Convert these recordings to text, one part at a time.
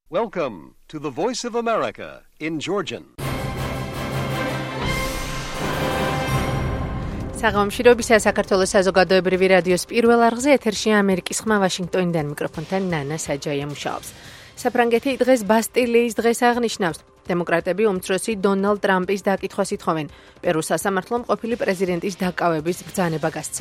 Welcome to the Voice of America in Georgian. საღამოშირობისა საქართველოს საზოგადოებრივი რადიოს პირველ არხზე ეთერში ამერიკის ხმა ვაშინგტონიდან მიკროფონთან ნანა საჯაია მუშაობს. საფრანგეთი დღეს ბასტილიის დღეს აღნიშნავს. დემოკრატები უმცროსი დონალდ ტრამპის დაკითხვას ითხოვენ. პერუს სასამართლომ ყოფილი პრეზიდენტის დაკავების ბრძანება გასცა.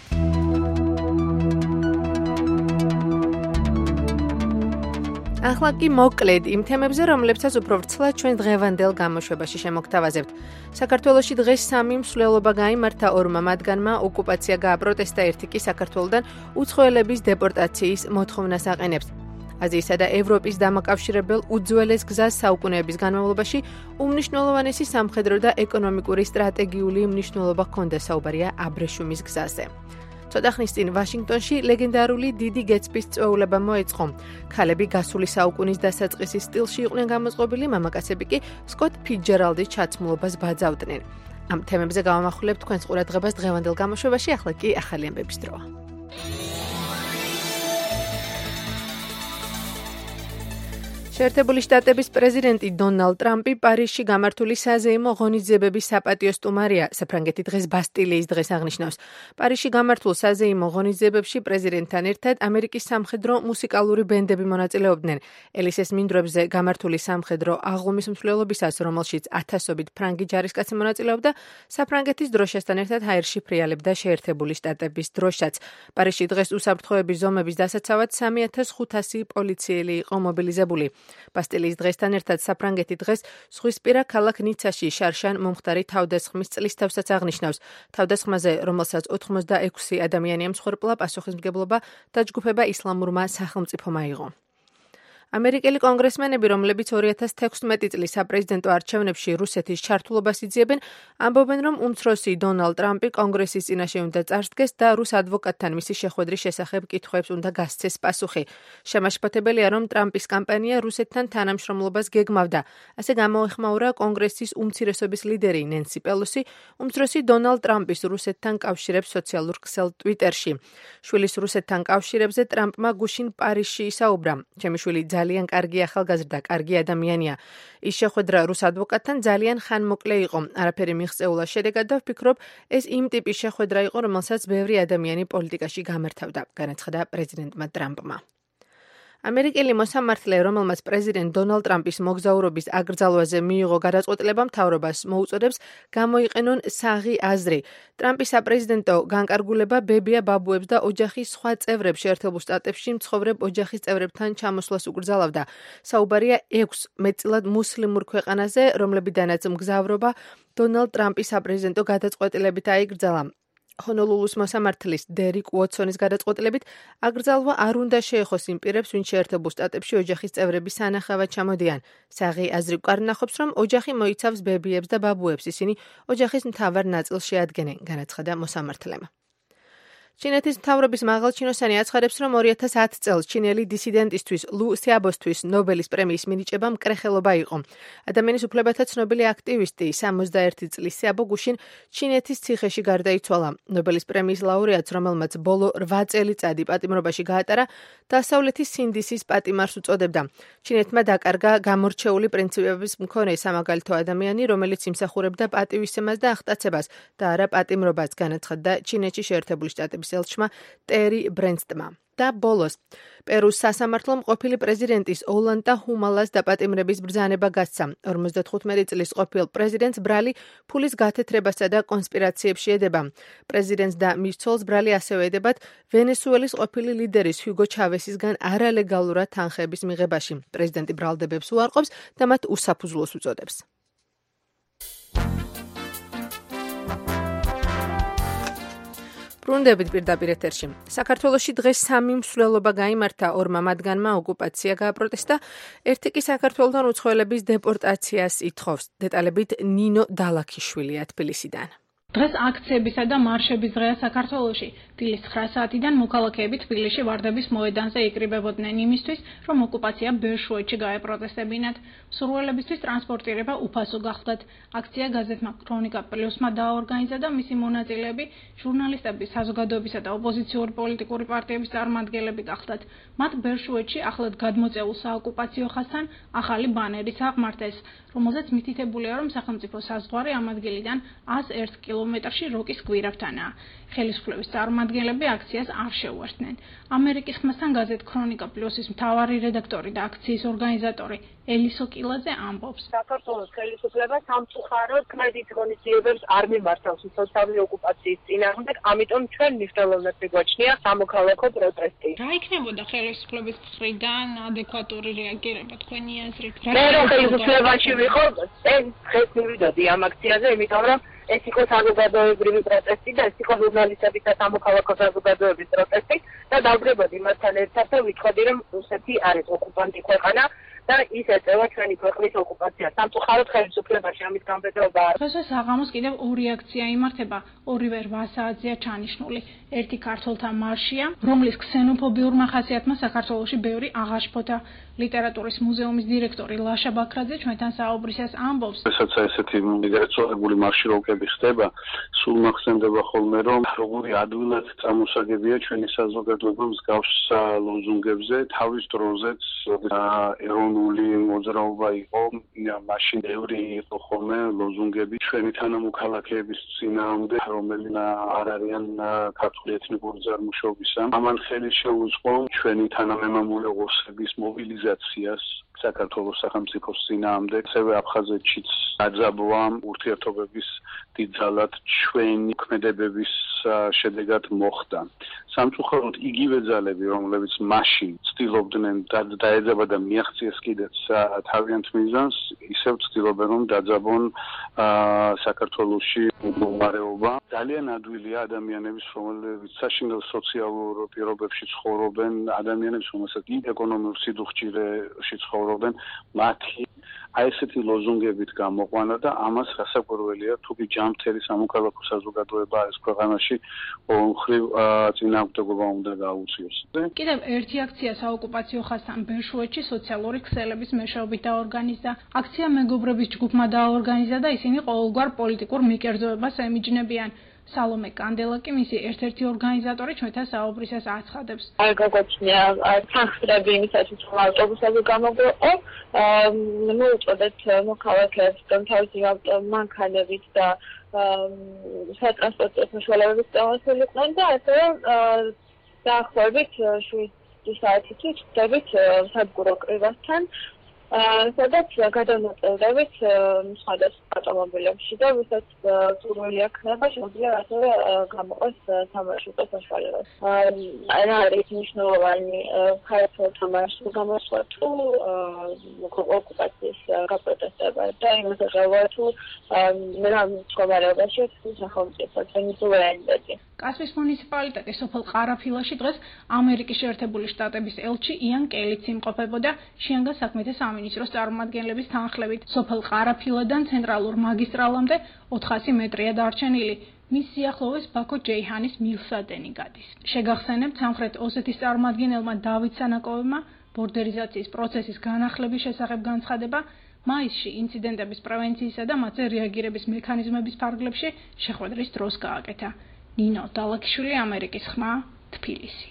ახლა კი მოკლედ იმ თემებზე, რომლებსაც უფრო ვრცლად ჩვენ დღევანდელ გამოშვებაში შემოგთავაზებთ. საქართველოში დღეს 3 მსვლელობა გაიმართა, 2 მათგანმა ოკუპაცია გააპროტესტა, ერთი კი საქართველოდან უცხოელების დეპორტაციის მოთხოვნას აყენებს. აზიისა და ევროპის დამაკავშირებელ უძველეს გზას საუკუნეების განმავლობაში უმნიშვნელოვანესი სამხედრო და ეკონომიკური სტრატეგიული მნიშვნელობა ჰქონდა, საუბარია აბრეშუმის გზაზე. ცოტა ხნის წინ ვაშინგტონში ლეგენდარული დიდი გეცბის წვეულება მოეწყო. ქალები გასული საუკუნის დასაწყისის სტილში იყვნენ გამოწყობილი, მამაკაცები კი სკოტ ფიცჯერალდის ჩაცმულობას ბაძავდნენ. ამ თემებზე გავამახვილებთ თქვენს ყურადღებას დღევანდელ გამოშვებაში, ახლა კი ახალი ამბების დროა. შეერთებული შტატების პრეზიდენტი დონალდ ტრამპი პარიზში გამართული საზეიმო ღონისძიებების საპატიო სტუმარია. საფრანგეთი დღეს ბასტილიის დღეს აღნიშნავს. პარიზში გამართულ საზეიმო ღონისძიებებში პრეზიდენტთან ერთად ამერიკის სამხედრო მუსიკალური ბენდები მონაწილეობდნენ. ელისეს მინდვრებზე გამართული სამხედრო აღლუმის მსვლელობისას, რომელშიც ათასობით ფრანგი ჯარისკაცი მონაწილეობდა, საფრანგეთის დროშასთან ერთად ჰაერში ფრიალებდა შეერთებული შტატების დროშაც. პარიზში დღეს უსაფრთხოების ზომების დასაცავად 3500 პოლიციელი იყო მობილიზებული. ბასტილიის დღესთან ერთად საფრანგეთი დღეს ზღვისპირა ქალაქ ნიცაში შარშან მომხდარი თავდასხმის წლისთავსაც აღნიშნავს. თავდასხმაზე, რომელსაც 86 ადამიანია მსხვერპლა, პასუხისმგებლობა დაჯგუფება ისლამურმა სახელმწიფომ აიღო. ამერიკელი კონგრესმენები, რომლებიც 2016 წლის საპრეზიდენტო არჩევნებში რუსეთის ჩართულობას იძიებენ, ამბობენ, რომ უმცროსი დონალდ ტრამპი კონგრესის წინაშე უნდა წარსდგეს და რუს ადვოკატთან მისი შეხვედრის შესახებ კითხვებს უნდა გასცეს პასუხი. შემაშფოთებელია, რომ ტრამპის კამპანია რუსეთთან თანამშრომლობას გეგმავდა. ასე გამოეხმაურა კონგრესის უმცირესობის ლიდერი ნენსი პელოსი უმცროსი დონალდ ტრამპის რუსეთთან კავშირებს სოციალურ ქსელ ტვიტერში. შვილის რუსეთთან კავშირებზე ტრამპმა გუშინ პარიზში ისაუბრა. ჩემი შვილი ძალიან კარგი ახალგაზრდა, კარგი ადამიანია. ის შეხვედრა რუს ადვოკატთან ძალიან ხანმოკლე იყო. არაფერი მიღწეულა შედეგად და ვფიქრობ, ეს იმ ტიპის შეხვედრა იყო, რომელსაც ბევრი ადამიანი პოლიტიკაში გამართავდა, განაცხადა პრეზიდენტმა ტრამპმა. ამერიკელი მოსამართლე, რომელმაც პრეზიდენტ დონალდ ტრამპის მოგზაურობის აკრძალვაზე მიიღო გადაწყვეტილება, მთავრობას მოუწოდებს გამოიყენონ საღი აზრი. ტრამპის საპრეზიდენტო განკარგულება ბებია ბაბუებს და ოჯახის სხვა წევრებს შეერთებულ შტატებში მცხოვრებ ოჯახის წევრებთან ჩამოსვლას უკრძალავდა. საუბარია 6 მეტწილად მუსლიმურ ქვეყანაზე, რომლებიდანაც მგზავრობა დონალდ ტრამპის საპრეზიდენტო გადაწყვეტილებით აიკრძალა. ჰონოლულუს მოსამართლის დერიკ უოტსონის გადაწყვეტილებით აკრძალვა არ უნდა შეეხოს იმ პირებს, ვინც შეერთებულ შტატებში ოჯახის წევრების სანახავად ჩამოდიან. საღი აზრი გვკარნახობს, რომ ოჯახი მოიცავს ბებიებს და ბაბუებს, ისინი ოჯახის მთავარ ნაწილს შეადგენენ, განაცხადა მოსამართლემ. ჩინეთის მთავრობის მაღალჩინოსანი აცხადებს, რომ 2010 წელს ჩინელი დისიდენტისთვის ლუ სიაბოსთვის ნობელის პრემიის მინიჭება მკრეხელობა იყო. ადამიანის უფლებათა ცნობილი აქტივისტი 61 წლის სიაბო გუშინ ჩინეთის ციხეში გარდაიცვალა. ნობელის პრემიის ლაურეატს, რომელმაც ბოლო 8 წელიწადი პატიმრობაში გაატარა, დასავლეთის სინდისის პატიმარს უწოდებდა. ჩინეთმა დაკარგა გამორჩეული პრინციპების მქონე სამაგალითო ადამიანი, რომელიც იმსახურებდა პატივისცემას და ახტაცებას და არა პატიმრობას, განაცხადდა ჩინეთში შეერთებული შტატების ელჩმა ტერი ბრენსტმა. და ბოლოს, პერუს სასამართლომ ყოფილი პრეზიდენტის ოლანტა ჰუმალას დაპატიმრების ბრძანება გასცა. 55 წლის ყოფილ პრეზიდენტს ბრალი ფულის გათეთრებასა და კონსპირაციებში ედება. პრეზიდენტს და მის ცოლს ბრალი ასევე ედებათ ვენესუელის ყოფილი ლიდერის ჰუგო ჩავესისგან არალეგალურად თანხების მიღებაში. პრეზიდენტი ბრალდებებს უარყოფს და მათ უსაფუძვლოს უწოდებს. ბრუნდებით პირდაპირ ეთერში. საქართველოში დღეს 3 მსვლელობა გაიმართა, 2 მათგანმა ოკუპაცია გააპროტესტა, ერთი კი საქართველოდან უცხოელების დეპორტაციას ითხოვს. დეტალებით ნინო დალაქიშვილია თბილისიდან. დღეს აქციებისა და მარშების დღეა საქართველოში. დილის 9 საათიდან მოქალაქეები თბილისში ვარდების მოედანზე იკრიბებოდნენ იმისთვის, რომ ოკუპაცია ბერშუეთში გაეპროტესტებინათ. მსურველებისთვის ტრანსპორტირება უფასო გახდათ. აქცია გაზეთმა ქრონიკა პლუსმა დააორგანიზა და მისი მონაწილეები ჟურნალისტები, საზოგადოებისა და ოპოზიციური პოლიტიკური პარტიების წარმომადგენლები გახდათ. მათ ბერშუეთში ახლად გადმოწეულ საოკუპაციო ხაზთან ახალი ბანერიც აღმართეს, რომელზეც მითითებულია, რომ სახელმწიფო საზღვარი ამ ადგილიდან 101 კილომეტრში როკის გვირაბთანაა. ხელისუფლების წარმომადგენლები აქციას არ შეუერთდნენ. ამერიკის ხმასთან გაზეთ ქრონიკა პლუსის მთავარი რედაქტორი და აქციის ორგანიზატორი ელისო კილაძე ამბობს. საქართველოს ხელისუფლება სამწუხაროდ კრედიტ ღონისძიებებს არ მიმართავს სოციალური ოკუპაციის წინააღმდეგ, ამიტომ ჩვენ მნიშვნელოვნად მიგვაჩნია სამოქალაქო პროტესტი. რა იქნებოდა ხელისუფლების მხრიდან ადეკვატური რეაგირება თქვენი აზრით? მე რომ ხელისუფლებაში ვიყო, დღეს მივიდოდი ამ აქციაზე, იმიტომ რომ ეს იყო საზოგადოებრივი პროტესტი და ეს იყო ჟურნალისტების და სამოქალაქო საზოგადოების პროტესტი და დავბრებოდი მასთან ერთად და ვიტყოდი, რომ რუსეთი არის ოკუპანტი ქვეყანა და ის ეწევა ჩვენი ქვეყნის ოკუპაციას. სამწუხაროდ ხელისუფლებაში ამის გამბედრობა არ. დღეს საღამოს კიდევ ორი აქცია იმართება, ორივე 8 საათზეა ჩანიშნული. ერთი ქართველთა მარშია, რომლის ქსენოფობიურმა ხასიათმა საქართველოში ბევრი აღაშფოთა. ლიტერატურის მუზეუმის დირექტორი ლაშა ბაქრაძე ჩვენთან საუბრისას ამბობს. ესაც ესეთი მიგრაციული მარშიროკები ხდება, სულ მახსენდება ხოლმე, რომ როგორი ადვილად წამოსაგებია ჩვენი საზოგადოება მსგავს ლოზუნგებზე, თავის დროზეც ეროვნული მოძრაობა იყო, მაშინ ბევრი იყო ხოლმე ლოზუნგები ჩვენი თანამოქალაქეების წინააღმდეგ, რომელიც არ არიან ქართული ეთნიკური წარმოშობისა. ამან ხელი შეუწყო ჩვენი თანამემამულე ოსების მობილიზაციას საქართველოს სახელმწიფოს წინააღმდეგ, ასევე აფხაზეთშიც დაძაბვა ურთიერთობების დიდძალად ჩვენი ქმედებების შედეგად მოხდა. სამწუხაროდ იგივე ძალები, რომლებიც მაშინ ცდილობდნენ დაეძაბა და მიაღწიეს კიდეც თავიანთ მიზანს, ისევ ცდილობენ რომ დაძაბონ საქართველოში მდგომარეობა. ძალიან ადვილია ადამიანების, რომლებიც საშინელ სოციალურ პირობებში ცხოვრობენ, ადამიანებს, რომელსაც ეკონომიურ სიდუხჭირეში ცხოვრობენ, მათი აი ესეთი ლოზუნგებით გამოყვანა და ამას რასაკვირველია, თუ კი ჯანმრთელი სამოქალაქო საზოგადოება არის ქვეყანაში, მხრივ წინააღმდეგობა უნდა გაუწიოს. კიდევ ერთი აქცია საოკუპაციო ხაზთან ბერშუეთში სოციალური ქსელების მეშვეობით დაორგანიზდა. აქცია მეგობრების ჯგუფმა დაორგანიზა და ისინი ყოველგვარ პოლიტიკურ მიკერძოებას ემიჯნებიან. სალომე კანდელაკი მისი ერთ-ერთი ორგანიზატორი ჩვენთან საუბრისას აცხადებს. არ გაგვაჩნია თანხმდები იმისათვის, რომ ავტობუსები გამოგვეყო, მოუწოდეთ მოქალაქეებს თავისი მანქანებით და სატრანსპორტო საშუალებებით წამოსულიყვნენ და ასევე დაახლოებით 7 საათით ვხვდებით სადგურო კრივასთან, სადაც გადამოწევდებით სხვადასხვა ავტომობილებში და ვისაც სურვილი აქნება, შეუძლია ასევე გამოყოს სამარშრუტო საშუალებაც. რა არის მნიშვნელოვანი ქართველთა მარშრუტი გამოსვლა თუ ოკუპაციის გაპროტესტება და იმას აღება თუ რა მდგომარეობაში სახელმწიფო სუვერენიტეტი. კასპიის მუნიციპალიტეტის სოფელ ყარაფილაში დღეს ამერიკის შეერთებული შტატების ელჩი იან კელიც იმყოფებოდა შინაგან საქმეთა სამინისტროს წარმომადგენლების თანხლებით. სოფელ ყარაფილიდან ცენტრალურ მაგისტრალამდე 400 მეტრია დარჩენილი. მის სიახლოვეს ბაქო ჯეიჰანის მილსადენი გადის. შეგახსენებთ, სამხრეთ ოსეთის წარმომადგენელმა დავით სანაკოვებმა ბორდერიზაციის პროცესის განახლების შესახებ განცხადება მაისში ინციდენტების პრევენციისა და მათზე რეაგირების მექანიზმების ფარგლებში შეხვედრის დროს გააკეთა. ნინო დალაკიშვილი, ამერიკის ხმა, თბილისი.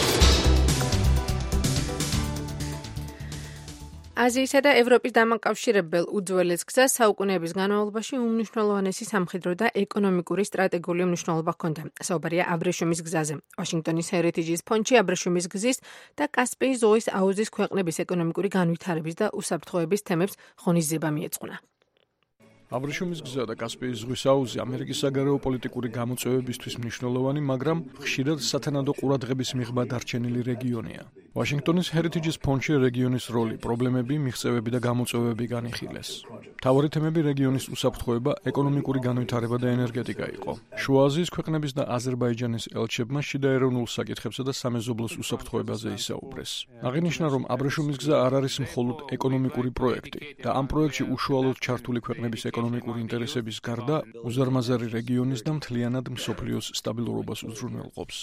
აზიისა და ევროპის დამაკავშირებელ უძველეს გზას საუკუნეების განმავლობაში უმნიშვნელოვანესი სამხედრო და ეკონომიკური სტრატეგიული მნიშვნელობა ჰქონდა. საუბარია აბრეშუმის გზაზე. ვაშინგტონის ჰერიტიჯის ფონდში აბრეშუმის გზის და კასპიის ზღვის აუზის ქვეყნების ეკონომიკური განვითარების და უსაფრთხოების თემებს ღონისძიება მიეძღვნა. აბრეშუმის გზა და კასპიის ზღვის აუზი ამერიკის საგარეო პოლიტიკური გამოწვევებისთვის მნიშვნელოვანი, მაგრამ ხშირად სათანადო ყურადღების მიღება დარჩენილი რეგიონია. ვაშინგტონის ჰერიტიჯის ფონდში რეგიონის როლი, პრობლემები, მიღწევები და გამოწვევები განიხილეს. მთავარი თემები რეგიონის უსაფრთხოება, ეკონომიკური განვითარება და ენერგეტიკა იყო. შუა აზიის ქვეყნების და აზერბაიჯანის ელჩებმა შიდა ეროვნულ საკითხებსა და სამეზობლოს უსაფრთხოებაზე ისაუბრეს. აღინიშნა, რომ აბრეშუმის გზა არ არის მხოლოდ ეკონომიკური პროექტი და ამ პროექტში უშუალოდ ჩართული ქვეყნების ეკონომიკური ეკონომიკური ინტერესების გარდა უზარმაზარი რეგიონის და მთლიანად მსოფლიოს სტაბილურობას უზრუნველყოფს.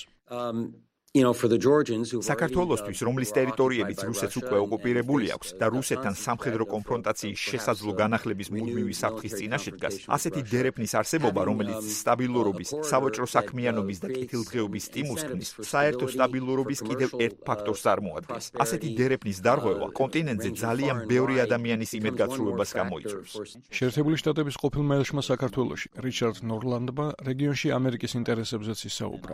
საქართველოსთვის, რომლის ტერიტორიებიც რუსეთს უკვე ოკუპირებული აქვს და რუსეთთან სამხედრო კონფრონტაციის შესაძლო განახლების მუდმივი საფრთხის წინაშე დგას, ასეთი დერეფნის არსებობა, რომელიც სტაბილურობის, სავაჭრო საქმიანობის და კეთილდღეობის სტიმულს ქმნის, საერთო სტაბილურობის კიდევ ერთ ფაქტორს წარმოადგენს. ასეთი დერეფნის დარღვევა კონტინენტზე ძალიან ბევრი ადამიანის იმედგაცრუებას გამოიწვევს. შეერთებული შტატების ყოფილმა ელჩმა საქართველოში, რიჩარდ ნორლანდმა რეგიონში ამერიკის ინტერესებზეც ისაუბრა.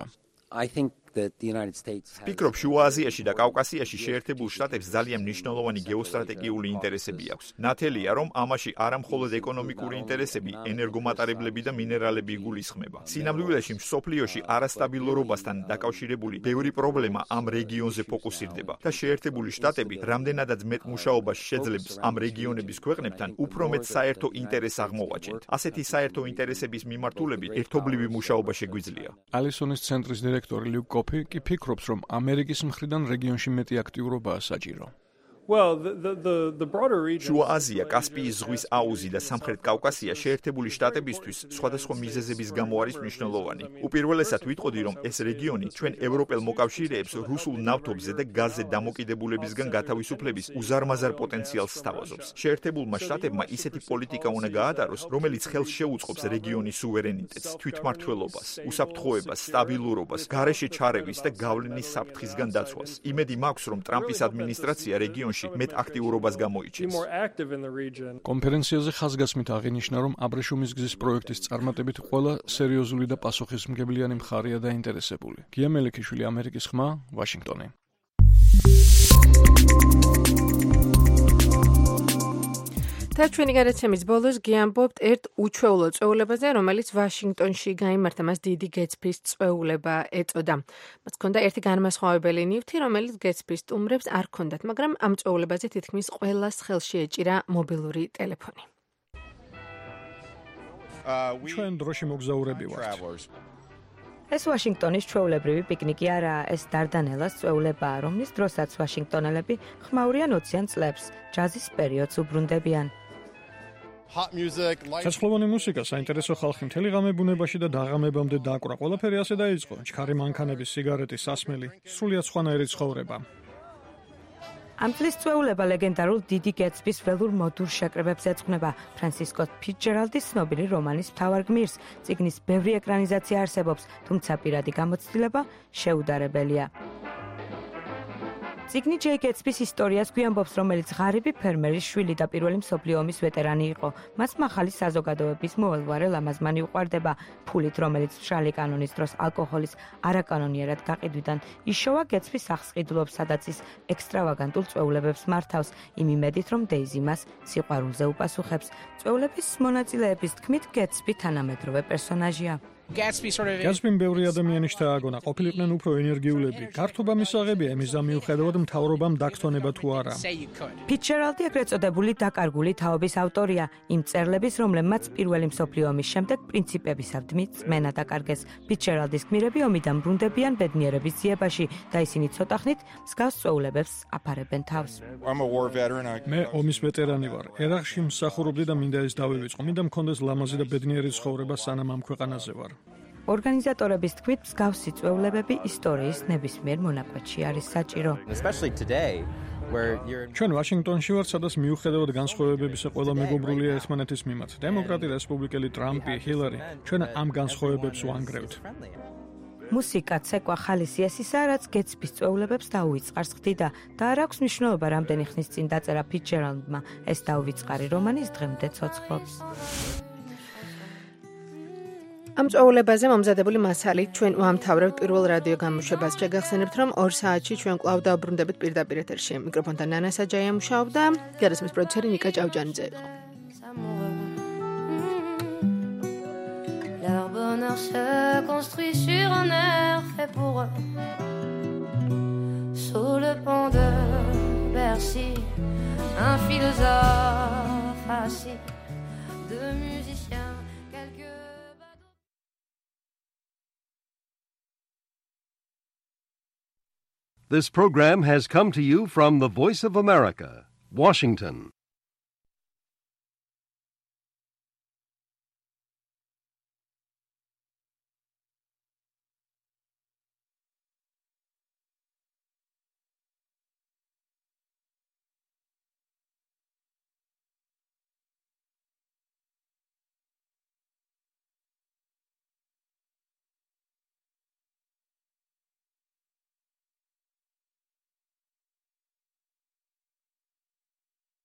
ვფიქრობ, შუა აზიაში და კავკასიაში შეერთებულ შტატებს ძალიან მნიშვნელოვანი გეოსტრატეგიული ინტერესები აქვს. ნათელია, რომ ამაში არა მხოლოდ ეკონომიკური ინტერესები, ენერგომატარებლები და მინერალები იგულისხმება. სინამდვილეში, მსოფლიოში არასტაბილურობასთან დაკავშირებული ბევრი პრობლემა ამ რეგიონზე ფოკუსირდება და შეერთებული შტატები რამდენადაც მეტ მუშაობას შეძლებს ამ რეგიონების ქვეყნებთან, უფრო მეტ საერთო ინტერესს აღმოვაჩენთ. ასეთი საერთო ინტერესების მიმართულებით ერთობლივი მუშაობა შეგვიძლია. ალისონის ცენტრის დირექტორი ლიუკ კი ფიქრობს, რომ ამერიკის მხრიდან რეგიონში მეტი აქტიურობაა საჭირო. შუა აზია, კასპიის ზღვის აუზი და სამხრეთ კავკასია შეერთებული შტატებისთვის სხვადასხვა მიზეზების გამო არის მნიშვნელოვანი. უპირველესად ვიტყოდი, რომ ეს რეგიონი ჩვენ ევროპელ მოკავშირეებს რუსულ ნავთობზე და გაზზე დამოკიდებულებისგან გათავისუფლების უზარმაზარ პოტენციალს სთავაზობს. შეერთებულმა შტატებმა ისეთი პოლიტიკა უნდა გაატაროს, რომელიც ხელს შეუწყობს რეგიონის სუვერენიტეტს, თვითმმართველობას, უსაფრთხოებას, სტაბილურობას, გარეშე ჩარევის და გავლენის საფრთხისგან დაცვას. იმედი მაქვს, რომ ტრამპის ადმინისტრაცია რეგიონში მეტ აქტიურობას გამოიჩენს. კონფერენციაზე ხაზგასმით აღინიშნა, რომ აბრეშუმის გზის პროექტის წარმატებით ყველა სერიოზული და პასუხისმგებლიანი მხარეა დაინტერესებული. გია მელიქიშვილი, ამერიკის ხმა, ვაშინგტონი. და ჩვენი გადაცემის ბოლოს გიამბობთ ერთ უჩვეულო წვეულებაზე, რომელიც ვაშინგტონში გაიმართა, მას დიდი გეცფის წვეულება ეწოდა. მას ჰქონდა ერთი განმასხვავებელი ნივთი, რომელიც გეცფის სტუმრებს არ ჰქონდათ, მაგრამ ამ წვეულებაზე თითქმის ყველას ხელში ეჭირა მობილური ტელეფონი. ჩვენ დროში მოგზაურები ვართ. ეს ვაშინგტონის ჩვეულებრივი პიკნიკი არაა, ეს დარდანელას წვეულებაა, რომლის დროსაც ვაშინგტონელები ხმაურიან ოციან წლებს, ჯაზის პერიოდს უბრუნდებიან. ცეცხლოვანი მუსიკა, საინტერესო ხალხი მთელი ღამე ბუნებაში და დაღამებამდე დაკვრა. ყველაფერი ასე დაიწყო. ჩქარი მანქანების, სიგარეტის, სასმელი, სრულიად სხვანაირი ცხოვრება. ამ წლის წვეულება ლეგენდარულ დიდი გეტსბის ველურ მოდურ შეკრებებს ეძღვნება. ფრენსის სკოტ ფიცჯერალდის ცნობილი რომანის მთავარ გმირს. წიგნის ბევრი ეკრანიზაცია არსებობს, თუმცა პირადი გამოცდილება შეუდარებელია. წიგნი ჯეი გეტსბის ისტორიას გვიამბობს, რომელიც ღარიბი ფერმერის შვილი და პირველი მსოფლიო ომის ვეტერანი იყო. მას მახალი საზოგადოების მოელვარე ლამაზმანი უყვარდება. ფულით, რომელიც მშრალი კანონის დროს ალკოჰოლის არაკანონიერად გაყიდვიდან იშოვა, გეტსბი სახლს ყიდულობს, სადაც ის ექსტრავაგანტულ წვეულებებს მართავს, იმ იმედით, რომ დეიზი მას სიყვარულზე უპასუხებს. წვეულების მონაწილეების თქმით, გეტსბი თანამედროვე პერსონაჟია. გეტსბიმ ბევრი ადამიანი შთააგონა, ყოფილიყვნენ უფრო ენერგიულები. გართობა მისაღებია იმის მიუხედავად მთავრობამ დაგთონება თუ არა. ფიცჯერალდი ეგრეთ წოდებული დაკარგული თაობის ავტორია, იმ წერლების, რომლებმაც პირველი მსოფლიო ომის შემდეგ პრინციპებისავდ მიწმენა დაკარგეს. ფიცჯერალდის გმირები ომიდან ბრუნდებიან ბედნიერების ძიებაში და ისინი ცოტახნით მსგავს წვეულებებს აფარებენ თავს. მე ომის ვეტერანი ვარ. ერაყში მსახურობდი და მინდა ეს დავივიწყო. მინდა მქონდეს ლამაზი და ბედნიერი ცხოვრება, სანამ ამ ქვეყანაზე ვარ. ორგანიზატორების თქმით, მსგავსი წვეულებები ისტორიის ნებისმიერ მონაკვეთში არის საჭირო. ჩვენ ვაშინგტონში ვართ, სადაც მიუხედავად განსხვავებებისა ყველა მეგობრულია ერთმანეთის მიმართ. დემოკრატი, რესპუბლიკელი, ტრამპი, ჰილარი, ჩვენ ამ განსხვავებებს ვანგრევთ. მუსიკა, ცეკვა, ხალისი ეს ისაა, რაც გეტსბის წვეულებებს დაუვიწყარს ხდიდა და არ აქვს მნიშვნელობა, რამდენი ხნის წინ დაწერა ფიცჯერალდმა ეს დაუვიწყარი რომანის დღემდე ცოცხლობს. ამ წვეულებაზე მომზადებული მასალით ჩვენ ვამთავრებთ პირველ რადიო გამოშვებას. შეგახსენებთ, რომ 2 საათში ჩვენ კვლავ დავბრუნდებით პირდაპირ ეთერში. მიკროფონთან ნანა საჯაია მუშაობდა, გადაცემის პროდიუსერი ნიკა ჭავჭანიძე იყო. Leur bonheur se construit sur un air fait pour eux. Sous le pont de Bercy, un philosophe assis, deux musiciens, quelques bateaux. This program has come to you from the Voice of America, Washington.